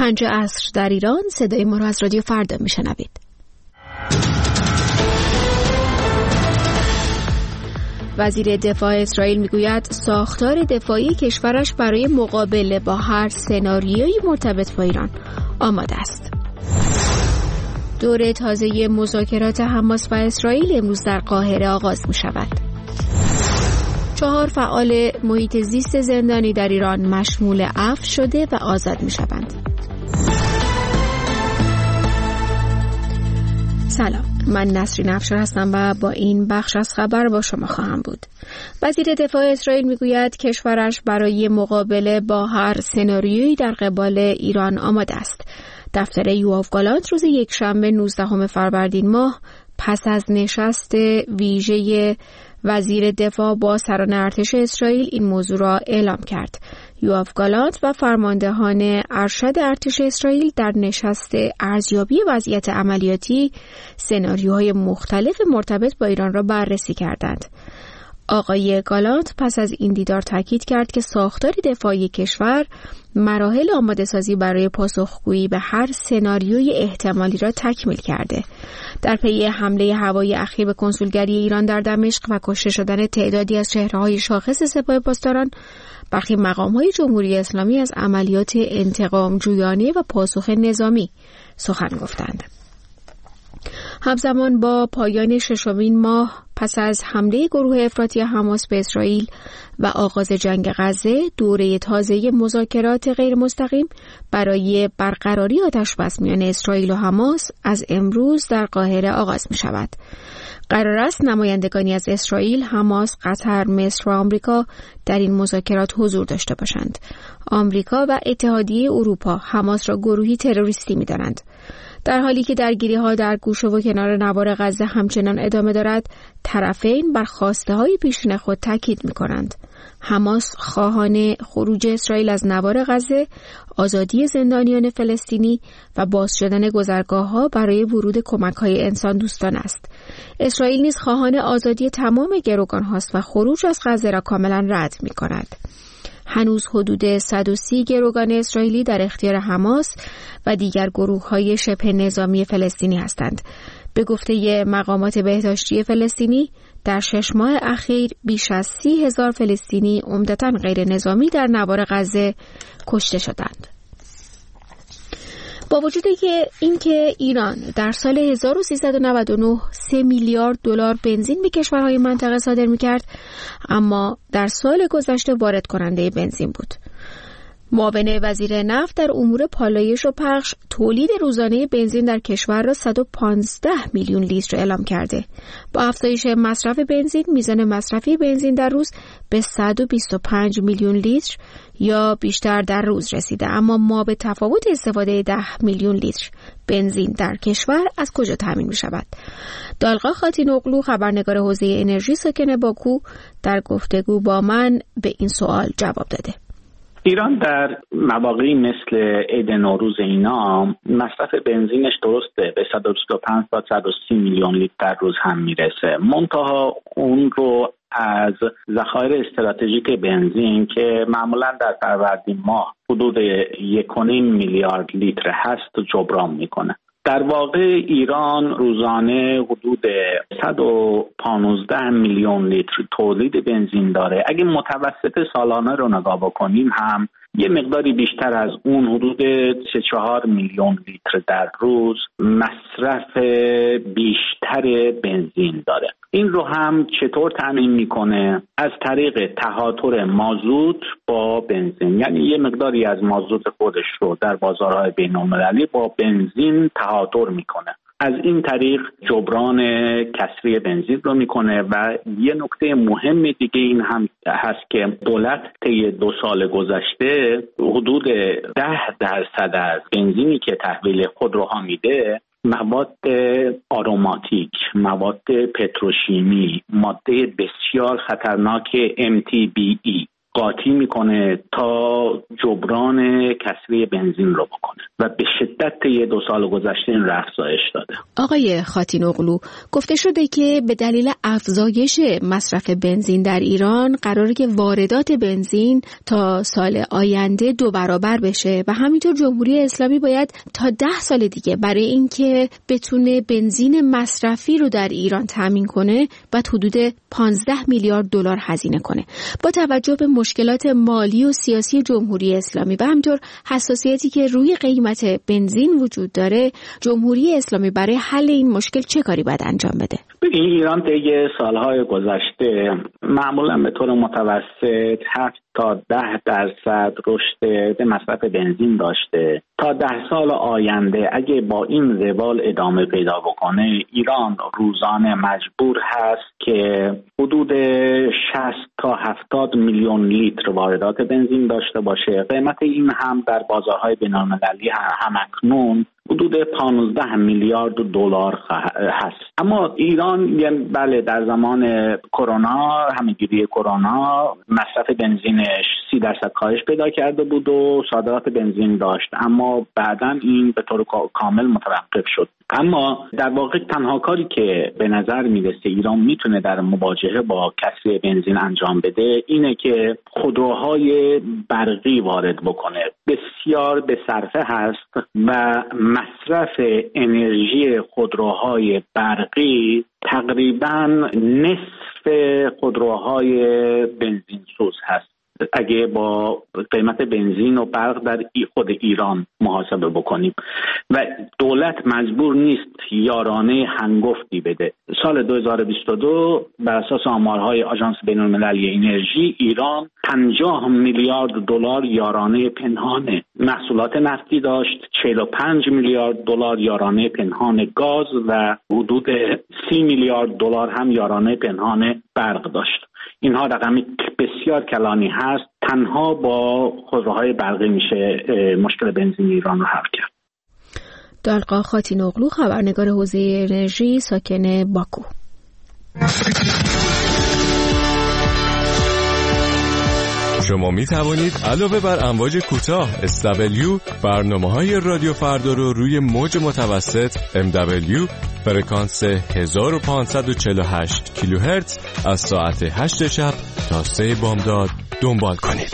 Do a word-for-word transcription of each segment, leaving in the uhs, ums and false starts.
پنج عصر در ایران. صدای ما را از رادیو فردا میشنوید. وزیر دفاع اسرائیل میگوید ساختار دفاعی کشورش برای مقابله با هر سناریویی مرتبط با ایران آماده است. دوره تازه مذاکرات حماس و اسرائیل امروز در قاهره آغاز می شود. چهار فعال محیط زیست زندانی در ایران مشمول عفو شده و آزاد می شوند. سلام، من نسرین افشار هستم و با این بخش از خبر با شما خواهم بود. وزیر دفاع اسرائیل میگوید کشورش برای مقابله با هر سناریویی در قبال ایران آماده است. دفتر یوآف گالانت روز یکشنبه نوزدهم فروردین ماه پس از نشست ویژه وزیر دفاع با سران ارتش اسرائیل این موضوع را اعلام کرد. یوآف گالانت و فرماندهان ارشد ارتش اسرائیل در نشست ارزیابی وضعیت عملیاتی سناریوهای مختلف مرتبط با ایران را بررسی کردند. آقای گالانت پس از این دیدار تاکید کرد که ساختار دفاعی کشور مراحل آماده سازی برای پاسخگویی به هر سناریوی احتمالی را تکمیل کرده. در پی حمله هوایی اخیر به کنسولگری ایران در دمشق و کشته شدن تعدادی از چهره‌های شاخص سپاه پاسداران، برخی مقام‌های جمهوری اسلامی از عملیات انتقام جویانه و پاسخ نظامی سخن گفتند. همزمان با پایان ششمین ماه پس از حمله گروه افراطی حماس به اسرائیل و آغاز جنگ غزه، دوره تازه مذاکرات غیر مستقیم برای برقراری آتش‌بس میان اسرائیل و حماس از امروز در قاهره آغاز می شود. قرار است نمایندگانی از اسرائیل، حماس، قطر، مصر و آمریکا در این مذاکرات حضور داشته باشند. آمریکا و اتحادیه اروپا حماس را گروهی تروریستی می‌دانند. در حالی که درگیری‌ها در گوشه و کنار نوار غزه همچنان ادامه دارد، طرفین بر خواسته‌های پیشین خود تاکید می‌کنند. حماس خواهان خروج اسرائیل از نوار غزه، آزادی زندانیان فلسطینی و باز شدن گذرگاه‌ها برای ورود کمک‌های انسان دوستان است. اسرائیل نیز خواهان آزادی تمام گروگان‌هاست و خروج از غزه را کاملا رد می‌کند. هنوز حدود صد و سی گروگان اسرائیلی در اختیار حماس و دیگر گروه‌های شبه نظامی فلسطینی هستند. به گفته مقامات بهداشتی فلسطینی، در شش ماه اخیر بیش از سی هزار فلسطینی عمدتاً غیر نظامی در نوار غزه کشته شدند. با وجود که اینکه ایران در سال هزار و سیصد و نود و نه سه میلیارد دلار بنزین به کشورهای منطقه صادر می‌کرد، اما در سال گذشته وارد کننده بنزین بود. معاون وزیر نفت در امور پالایش و پخش تولید روزانه بنزین در کشور را صد و پانزده میلیون لیتر اعلام کرده. با افزایش مصرف بنزین، میزان مصرفی بنزین در روز به صد و بیست و پنج میلیون لیتر یا بیشتر در روز رسیده. اما ما به تفاوت استفاده ده میلیون لیتر بنزین در کشور از کجا تامین می شود؟ دالقا خاتینوغلو، خبرنگار حوزه انرژی ساکن باکو، در گفتگو با من به این سوال جواب داده. ایران در مواقعی مثل عید نوروز اینا مصرف بنزینش درسته به صد و بیست و پنج تا صد و سی میلیون لیتر در روز هم میرسه، منتها اون رو از ذخایر استراتژیک بنزین که معمولا در فروردین ماه حدود یک و نیم میلیارد لیتر هست جبران میکنه. در واقع ایران روزانه حدود صد و پانزده میلیون لیتر تولید بنزین داره. اگه متوسط سالانه رو نگاه بکنیم هم یه مقداری بیشتر از اون حدود سه چهار میلیون لیتر در روز مصرف بیشتر بنزین داره. این رو هم چطور تامین میکنه؟ از طریق تهاتر مازوت با بنزین، یعنی یه مقداری از مازوت خودش رو در بازارهای بین‌المللی با بنزین تهاتر میکنه. از این طریق جبران کسری بنزین رو میکنه. و یه نکته مهم دیگه این هم هست که دولت طی دو سال گذشته حدود ده درصد از بنزینی که تحویل خودروها میده مواد آروماتیک، مواد پتروشیمی، ماده بسیار خطرناک ام تی بی ای قاطی میکنه تا جبران کسری بنزین رو بکنه و به شدت طی دو سال گذشته این رو افزایش داده. آقای خاتینوغلو، گفته شده که به دلیل افزایش مصرف بنزین در ایران قراره که واردات بنزین تا سال آینده دو برابر بشه و همینطور جمهوری اسلامی باید تا ده سال دیگه برای اینکه بتونه بنزین مصرفی رو در ایران تامین کنه باید حدود پانزده میلیارد دلار هزینه کنه. با توجه به مشکلات مالی و سیاسی جمهوری اسلامی و همینطور حساسیتی که روی قیمت بنزین وجود داره، جمهوری اسلامی برای حل این مشکل چه کاری باید انجام بده؟ این ایران طی سالهای گذشته معمولا به طور متوسط هفت تا ده درصد رشد مصرف بنزین داشته. تا ده سال آینده اگه با این روال ادامه پیدا بکنه، ایران روزانه مجبور هست که حدود شصت تا هفتاد میلیون لیتر واردات بنزین داشته باشه. قیمت این هم در بازارهای بین‌المللی همکنون حدود پانزده میلیارد دلار هست. اما ایران یعنی بله در زمان کرونا، همه‌گیری کرونا، مصرف بنزینش سی درصد کاهش پیدا کرده بود و صادرات بنزین داشت، اما بعداً این به طور کامل متوقف شد. اما در واقع تنها کاری که به نظر میرسه ایران میتونه در مواجهه با کسری بنزین انجام بده اینه که خودروهای برقی وارد بکنه. بسیار به صرفه هست و مصرف انرژی خودروهای برقی تقریباً نصف خودروهای بنزین سوز هست اگه با قیمت بنزین و برق در خود ایران محاسبه بکنیم و دولت مجبور نیست یارانه هنگفتی بده. سال دو هزار و بیست و دو بر اساس آمارهای آژانس بین‌المللی انرژی، ایران پنجاه میلیارد دلار یارانه پنهان محصولات نفتی داشت، چهل و پنج میلیارد دلار یارانه پنهان گاز و حدود سی میلیارد دلار هم یارانه پنهان برق داشت. اینها رقمی بسیار کلانی هست. تنها با خودروهای برقی میشه مشکل بنزین ایران رو حل کرد. دالقا خاتینوغلو، خبرنگار حوزه انرژی، ساکن باکو. شما می توانید علاوه بر امواج کوتاه اس دبلیو برنامه‌های رادیو فردا رو روی موج متوسط ام دبلیو فرکانس هزار و پانصد و چهل و هشت کیلوهرتز از ساعت هشت شب تا سه بامداد دنبال کنید.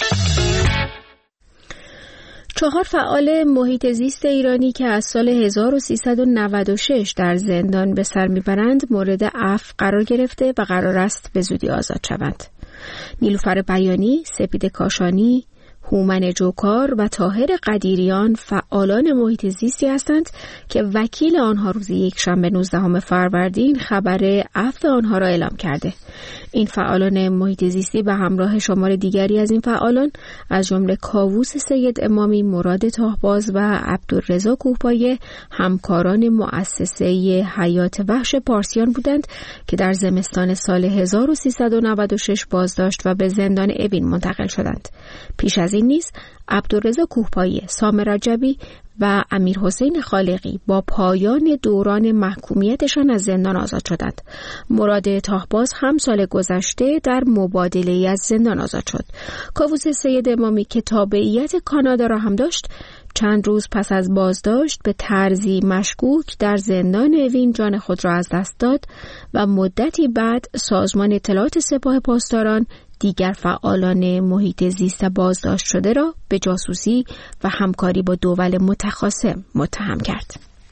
چهار فعال محیط زیست ایرانی که از سال هزار و سیصد و نود و شش در زندان به سر میبرند مورد عفو قرار گرفته و قرار است به زودی آزاد شوند. نیلوفر بیانی، سپید کاشانی، هومن جوکار و طاهر قدیریان فعالان محیط زیستی هستند که وکیل آنها روز یکشنبه نوزدهم فروردین خبر عفو آنها را اعلام کرده. این فعالان محیط زیستی به همراه شمار دیگری از این فعالان از جمله کاووس سید امامی، مراد تاهباز و عبدالرضا کوهپایه همکاران مؤسسه حیات وحش پارسیان بودند که در زمستان سال هزار و سیصد و نود و شش بازداشت و به زندان اوین منتقل شدند. پیش از این نیز عبدالرضا کوهپایه، سام رجبی و امیر حسین خالقی با پایان دوران محکومیتشان از زندان آزاد شدند. مراد تاهباز هم سال گذشته در مبادله از زندان آزاد شد. کاووس سید امامی که تابعیت کانادا را هم داشت، چند روز پس از بازداشت به طرزی مشکوک در زندان اوین جان خود را از دست داد و مدتی بعد سازمان اطلاعات سپاه پاسداران دیگر فعالان محیط زیست بازداشت شده را به جاسوسی و همکاری با دول متخاصم متهم کرد.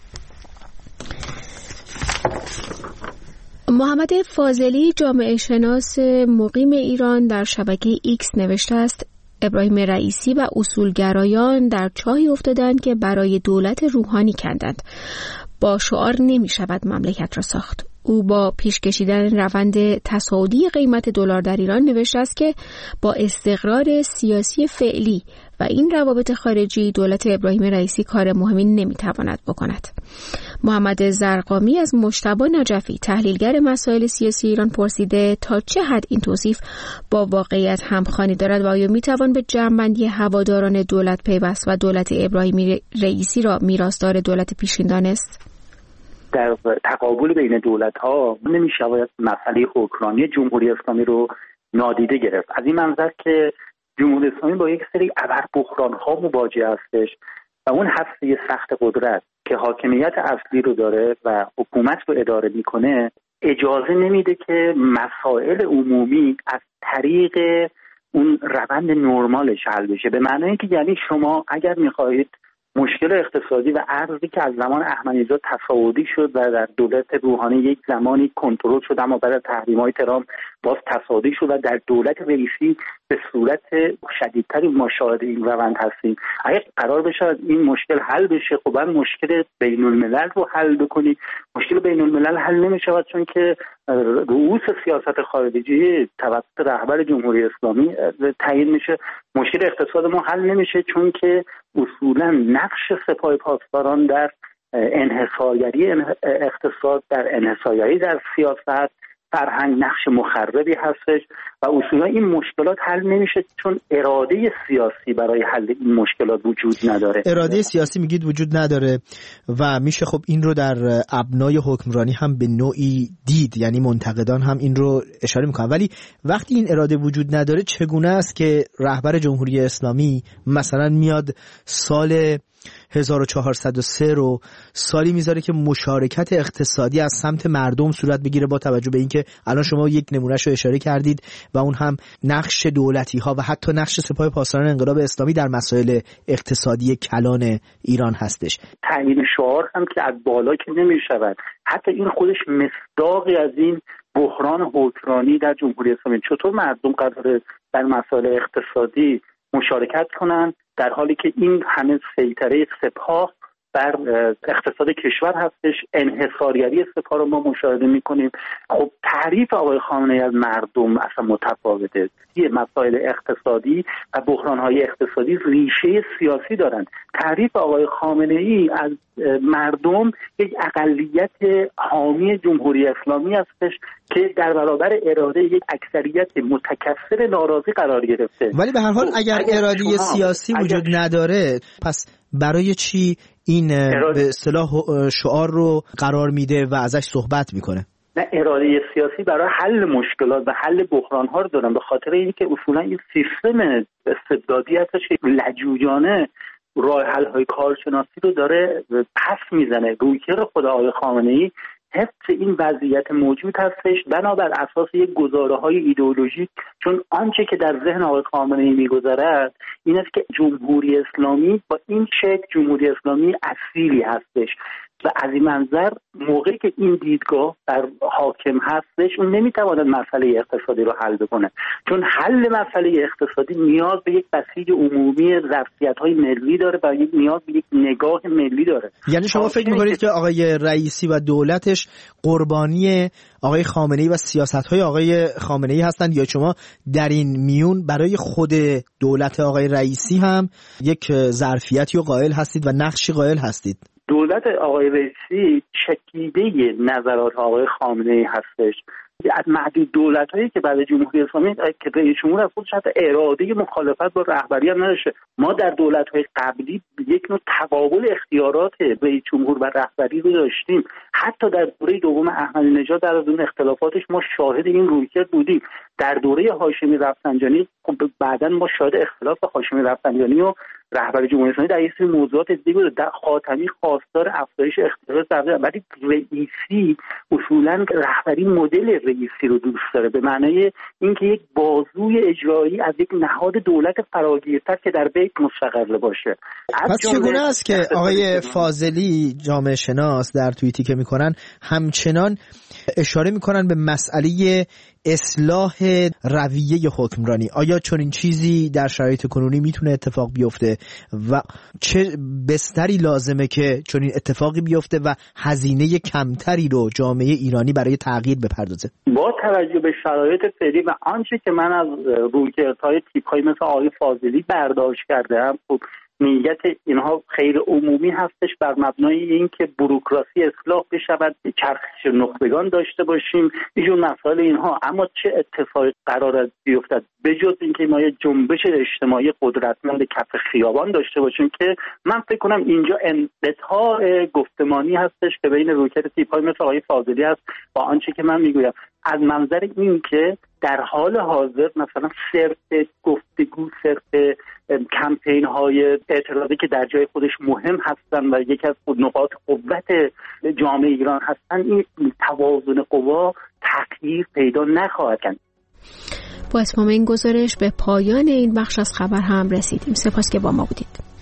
محمد فاضلی، جامعه شناس مقیم ایران، در شبکه ایکس نوشته است ابراهیم رئیسی و اصولگرایان در چاهی افتادند که برای دولت روحانی کندند. با شعار نمی شود مملکت را ساخت. او با پیش کشیدن روند تصاعدی قیمت دلار در ایران نوشته است که با استقرار سیاسی فعلی و این روابط خارجی دولت ابراهیم رئیسی کار مهمی نمیتواند بکند. محمد زرقامی از مجتبی نجفی، تحلیلگر مسائل سیاسی ایران، پرسیده تا چه حد این توصیف با واقعیت همخوانی دارد و آیا میتوان به جمع‌بندی هواداران دولت پیوست و دولت ابراهیم رئیسی را میراثدار دولت پیشین دانست؟ در تقابل بین دولت‌ها نمی‌شود مسئله حکمرانی جمهوری اسلامی رو نادیده گرفت. از این منظر که جمهوری اسلامی با یک سری ابربحران‌ها مواجه هستش و اون هسته سخت قدرت که حاکمیت اصلی رو داره و حکومت رو اداره میکنه اجازه نمیده که مسائل عمومی از طریق اون روند نرمالش حل بشه. به معنی اینکه یعنی شما اگر میخواهید مشکل اقتصادی و ارزی که از زمان احمدی‌نژاد تصاعدی شد و در دولت روحانی یک زمانی کنترل شد اما بعد از تحریم‌های ترامپ باز تصاعدی شد و در دولت رئیسی به صورت شدیدتری ما شاهد این روند هستیم. اگر قرار بشه این مشکل حل بشه خب باید مشکل بین الملل رو حل بکنید. مشکل بین الملل حل نمی‌شود چون که رؤوس سیاست خارجی توسط رهبر جمهوری اسلامی تعیین میشه. مشکل اقتصاد ما حل نمیشه چون که اصولا نقش سپاه پاسداران در انحصارگری اقتصاد، در انحصارگری در سیاست، فرهنگ نقش مخربی هستش و اصولا این مشکلات حل نمیشه چون اراده سیاسی برای حل این مشکلات وجود نداره. اراده سیاسی میگید وجود نداره و میشه خب این رو در ابنای حکمرانی هم به نوعی دید، یعنی منتقدان هم این رو اشاره میکنن. ولی وقتی این اراده وجود نداره چگونه است که رهبر جمهوری اسلامی مثلا میاد سال هزار و چهارصد و سه رو سالی میذاره که مشارکت اقتصادی از سمت مردم صورت بگیره، با توجه به اینکه الان شما یک نمونهش رو اشاره کردید و اون هم نقش دولتی ها و حتی نقش سپاه پاسداران انقلاب اسلامی در مسائل اقتصادی کلان ایران هستش. تعیین شعار هم که از بالا که نمیشود، حتی این خودش مصداقی از این بحران حکمرانی در جمهوری اسلامی. چطور مردم قراره در مسائل اقتصادی مشارکت کنن در حالی که این همه سیطره سپاه بر اقتصاد کشور هستش؟ انحصارگری سپاه رو ما مشاهده میکنیم. خب تعریف آقای خامنه‌ای از مردم اصلا متفاوته. یه مسائل اقتصادی و بحران‌های اقتصادی ریشه سیاسی دارن. تعریف آقای خامنه‌ای از مردم یک اقلیت حامی جمهوری اسلامی هستش که در برابر اراده یک اکثریت متکثر ناراضی قرار گرفته. ولی به هر حال اگر, اگر اراده سیاسی اگر وجود نداره پس برای چی این به اصطلاح شعار رو قرار میده و ازش صحبت میکنه؟ نه، اراده سیاسی برای حل مشکلات و حل بحران‌ها رو دارن، به خاطر اینکه اصولا این سیستم استبدادی هستش که لجوجانه راه حل‌های کارشناسی رو داره پس میزنه. رویکرد خود آقای خامنه‌ای حفظ این وضعیت موجود هستش بنابر اساس یک گزاره‌های ایدئولوژیک، چون آنچه که در ذهن آقای خامنه‌ای می‌گذرد این است که جمهوری اسلامی با این شکل جمهوری اسلامی اصیلی هستش و از این منظر موقعی که این دیدگاه بر حاکم هستش اون نمیتواند مسئله اقتصادی رو حل بکنه، چون حل مسئله اقتصادی نیاز به یک بسیج عمومی ظرفیت‌های ملی داره و یک نیاز به یک نگاه ملی داره. یعنی شما فکر می‌کنید که آقای رئیسی و دولتش قربانی آقای خامنه‌ای و سیاست‌های آقای خامنه‌ای هستند، یا شما در این میون برای خود دولت آقای رئیسی هم یک ظرفیتی قائل هستید و نقشی قائل هستید؟ دولت آقای رئیسی چکیده نظرات آقای خامنه‌ای هستش. از معدود دولت‌هایی که بعد جمهوری اسلامی که رئیس جمهور از خودش حتی اراده مخالفت با رهبری هم نداشته. ما در دولت‌های قبلی یک نوع تقابل اختیارات رئیس جمهور و رهبری رو داشتیم. حتی در دوره دوم احمدی‌نژاد در از اون اختلافاتش ما شاهد این رویکرد بودیم. در دوره هاشمی رفسنجانی خب بعداً ما شاهد اختلاف هاشمی رفسنجانی و رهبر جمهوری اسلامی در یک سری موضوعات دیگه بود. در خاتمی خواستار افزایش اختلاف در ولی رئیسی اصولاً رهبری مدل رئیسی رو دوست داره، به معنای اینکه یک بازوی اجرایی از یک نهاد دولت فراگیرتر که در بیت مستقر باشه. پس چگونه است که آقای فاضلی جامعه شناس در توییتی که میکنن همچنان اشاره میکنن به مسئله اصلاح رویه حکمرانی؟ آیا چون این چیزی در شرایط کنونی میتونه اتفاق بیفته و چه بستری لازمه که چون این اتفاقی بیفته و هزینه کمتری رو جامعه ایرانی برای تغییر بپردازه؟ با توجه به شرایط فعلی و آنچه که من از رویکردهای تیپ‌های مثل آقای فاضلی برداشت کردم، خب نیت اینها خیر عمومی هستش بر مبنای اینکه بوروکراسی اصلاح بشود، چرخش نخبگان داشته باشیم، اینجور مسائل اینها. اما چه اتفاقی قرار بیفتد بجز اینکه ما یه جنبش اجتماعی قدرتمند کف خیابان داشته باشیم که من فکر کنم اینجا انقطاع گفتمانی هستش که بین رویکرد تیپ‌های مثل آقای فاضلی هست با آنچه که من میگویم. از منظر این که در حال حاضر مثلا صرف گفتگو، صرف کمپین های اعتراضی که در جای خودش مهم هستن و یکی از نقاط قوت جامعه ایران هستن، این توازن قوا تغییر پیدا نخواهد کرد. با اتمام این گزارش به پایان این بخش از خبر هم رسیدیم. سپاس که با ما بودید.